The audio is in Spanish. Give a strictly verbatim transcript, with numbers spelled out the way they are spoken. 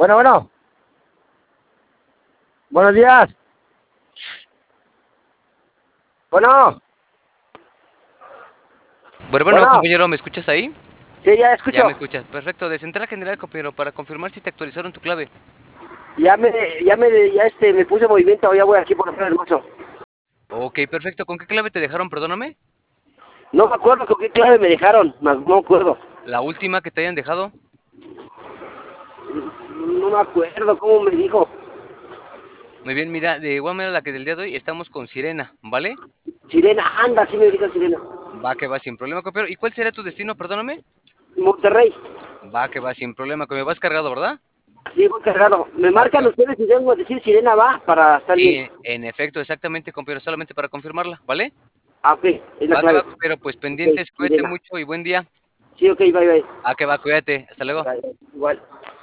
Bueno, bueno. Buenos días. Bueno, Bueno, bueno, bueno. compañero, ¿me escuchas ahí? Sí, ya Ya escucho. me escuchas. Perfecto. De Central General, compañero, para confirmar si te actualizaron tu clave. Ya me, ya me, ya este, me puse en movimiento. Ya voy aquí por el hermoso. Ok, perfecto. ¿Con qué clave te dejaron? Perdóname. No me acuerdo con qué clave me dejaron. No, no me acuerdo. La última que te hayan dejado. No me acuerdo cómo me dijo. Muy bien, mira, de igual manera la que del día de hoy estamos con Sirena, ¿vale? Sirena, anda, sí me dijo Sirena. Va que va sin problema, compañero. ¿Y cuál será tu destino? Perdóname. Monterrey. Va que va sin problema, que me vas cargado, ¿verdad? Sí, voy cargado. Me Va que marcan va. ustedes y debo decir Sirena va para estar bien. Sí, en efecto, exactamente, compañero, solamente para confirmarla, ¿vale? Ah, ok, es la Va que clave. va, compañero, pues Ok, pendientes, cuídate Sirena. mucho y buen día. Sí, ok, bye, bye. Va que va, cuídate. Hasta luego. Bye, bye. Igual.